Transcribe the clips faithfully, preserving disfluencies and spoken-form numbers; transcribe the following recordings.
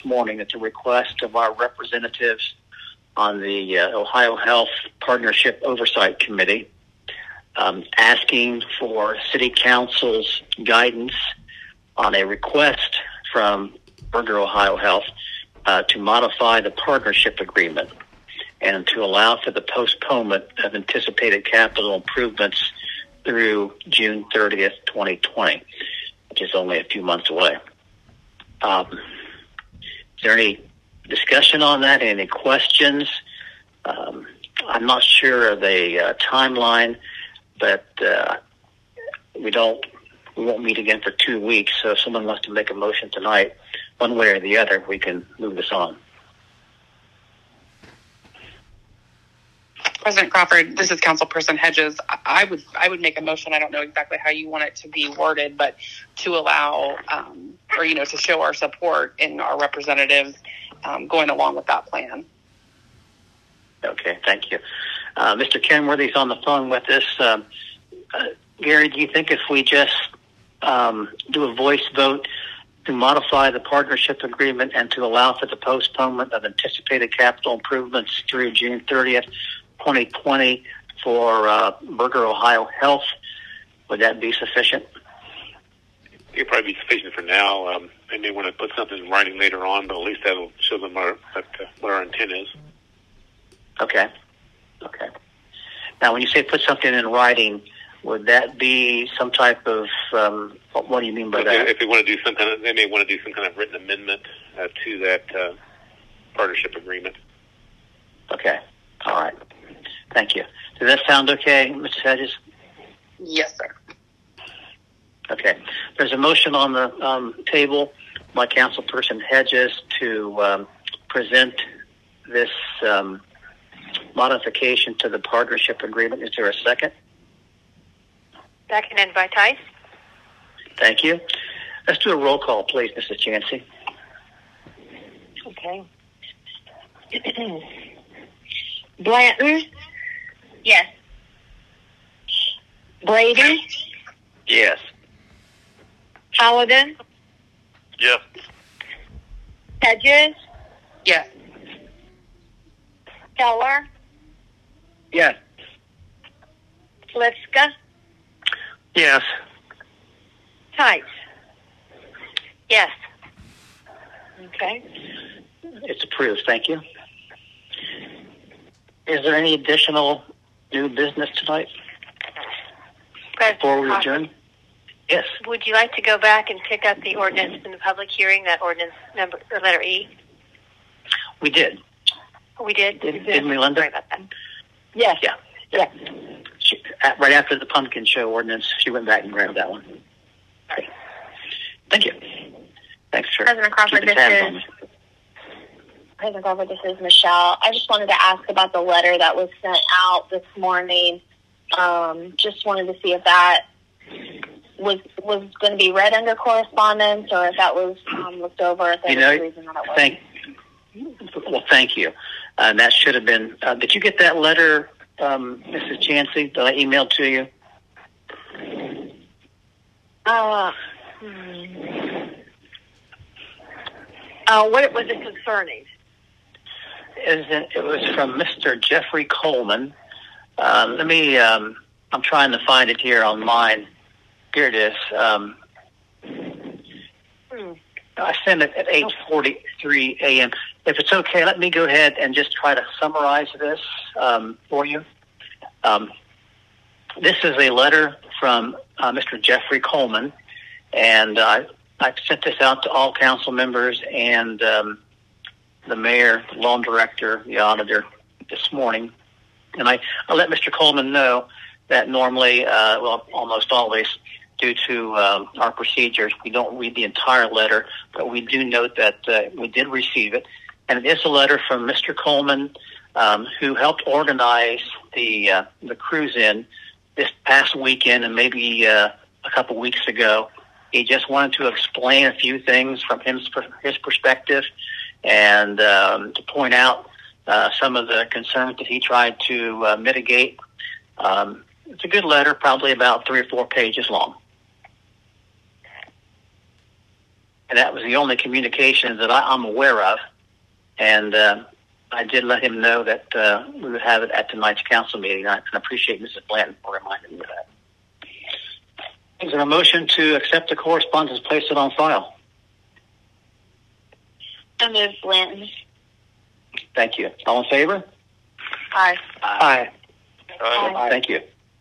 morning at the request of our representatives on the uh, Ohio Health Partnership Oversight Committee, um, asking for City Council's guidance on a request from Burger Ohio Health uh, to modify the partnership agreement and to allow for the postponement of anticipated capital improvements through June thirtieth, twenty twenty, which is only a few months away. Um, is there any discussion on that? Any questions? Um, I'm not sure of the uh, timeline, but uh, we don't. We won't meet again for two weeks. So if someone wants to make a motion tonight, one way or the other, we can move this on. President Crawford, this is Councilperson Hedges. I would I would make a motion. I don't know exactly how you want it to be worded, but to allow um, or you know to show our support in our representatives um, going along with that plan. Okay, thank you, uh, Mister Kenworthy's on the phone with us. Um, uh, Gary, do you think if we just um, do a voice vote to modify the partnership agreement and to allow for the postponement of anticipated capital improvements through June thirtieth, twenty twenty for uh, Burger Ohio Health, would that be sufficient? It'd probably be sufficient for now. Um, they may want to put something in writing later on, but at least that'll show them our, that, uh, what our intent is. Okay. Okay. Now, when you say put something in writing, would that be some type of, um, what, what do you mean by if that? They, if they want to do some kind of, they may want to do some kind of written amendment uh, to that uh, partnership agreement. Okay. All right. Thank you. Does that sound okay, Mister Hedges? Yes, sir. Okay. There's a motion on the um, table by Councilperson Hedges to um, present this um, modification to the partnership agreement. Is there a second? Seconded by Tice. Thank you. Let's do a roll call, please, Missus Chancey. Okay. Blanton? Yes. Brady? Yes. Paladin? Yes. Hedges? Yes. Keller? Yes. Slivka? Yes. Tice? Yes. Okay. It's approved. Thank you. Is there any additional new business tonight before we President adjourn? Yes. Would you like to go back and pick up the ordinance in the public hearing, that ordinance number, or letter E? We did. We did? Did, didn't we, Linda? Sorry about that. Yes. Yeah. Yes. She, at, right after the pumpkin show ordinance, she went back and grabbed that one. Okay. Thank you. Thanks for President Crawford, keeping this tabs on is- me. President Crawford, this is Michelle. I just wanted to ask about the letter that was sent out this morning. Um, just wanted to see if that was was going to be read under correspondence, or if that was um, looked over. If there You was know, a reason that it thank. Well, thank you. Uh, that should have been. Uh, did you get that letter, um, Missus Chancey, that I emailed to you? Uh, hmm. uh, what was it concerning? It, it was from Mister Jeffrey Coleman. Uh, let me. Um, I'm trying to find it here online. Here it is. Um, Hmm. I sent it at eight forty-three a.m. If it's okay, let me go ahead and just try to summarize this um, for you. Um, this is a letter from uh, Mister Jeffrey Coleman, and uh, I've sent this out to all council members and um, the mayor, the loan director, the auditor this morning. And I, I let Mister Coleman know that normally, uh, well, almost always, due to um, our procedures, we don't read the entire letter, but we do note that uh, we did receive it. And it is a letter from Mister Coleman, um, who helped organize the uh, the cruise-in this past weekend and maybe uh, a couple weeks ago. He just wanted to explain a few things from his, his perspective and um, to point out uh, some of the concerns that he tried to uh, mitigate. Um, it's a good letter, probably about three or four pages long. and that was the only communication that I, I'm aware of. And uh, I did let him know that uh, we would have it at tonight's council meeting. I, and I appreciate Missus Blanton for reminding me of that. Is there a motion to accept the correspondence and place it on file? So moved, Blanton. Thank you. All in favor? Aye. Aye. Aye. Aye. Thank you.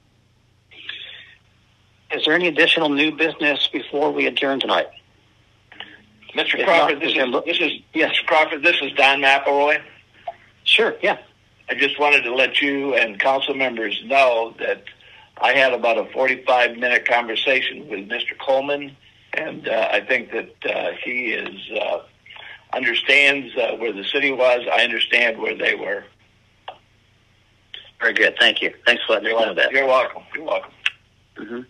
Is there any additional new business before we adjourn tonight? Mister If Crawford, not, this is is there- this is Yes. Mister Crawford. This is Don McElroy. Sure, yeah. I just wanted to let you and council members know that I had about a forty-five minute conversation with Mister Coleman, and uh, I think that uh, he is uh, understands uh, where the city was. I understand where they were. Very good. Thank you. Thanks for letting me know that. You're welcome. You're welcome. Mm-hmm.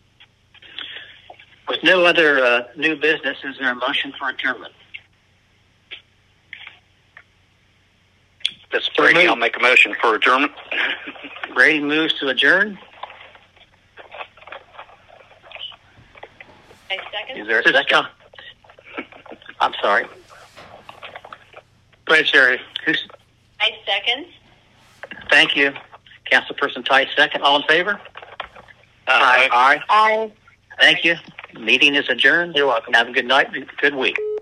With no other uh, new business, is there a motion for adjournment? This is Brady. I'll make a motion for adjournment. Brady moves to adjourn. I second. Is there a second? I'm sorry. Go ahead, Sherry. Who's? I second. Thank you. Councilperson Tice, second. All in favor? Aye. Aye. Aye. Thank you. Meeting is adjourned. You're welcome. Have a good night and good week.